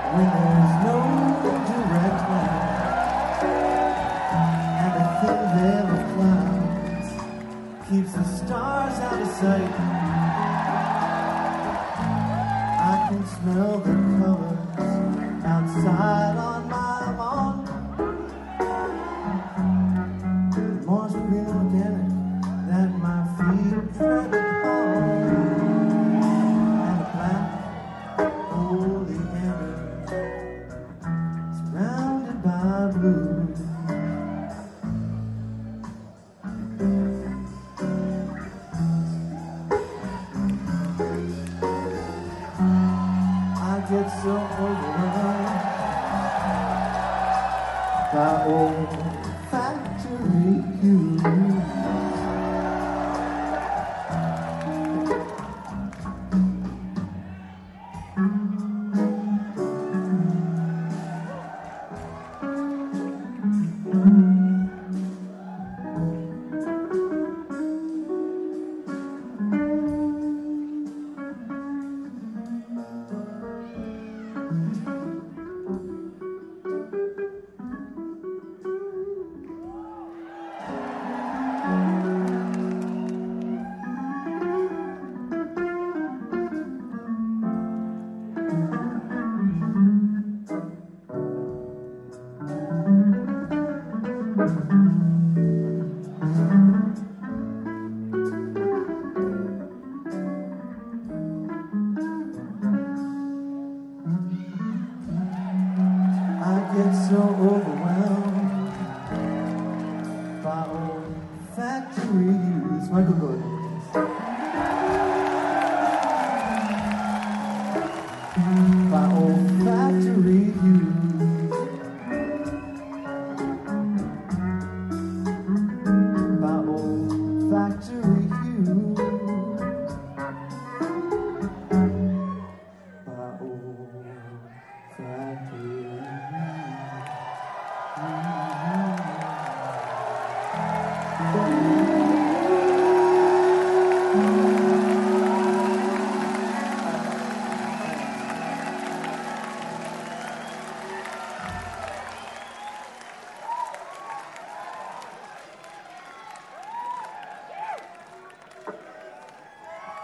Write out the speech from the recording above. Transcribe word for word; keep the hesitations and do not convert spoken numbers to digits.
when there's no direct line and a thin veil of clouds keeps the stars out of sight. I can smell the colors outside on my lawn. More spring organic that my feet tread upon, and a black holy ember surrounded by blue. I get so overwhelmed by old factory cues. I get so overwhelmed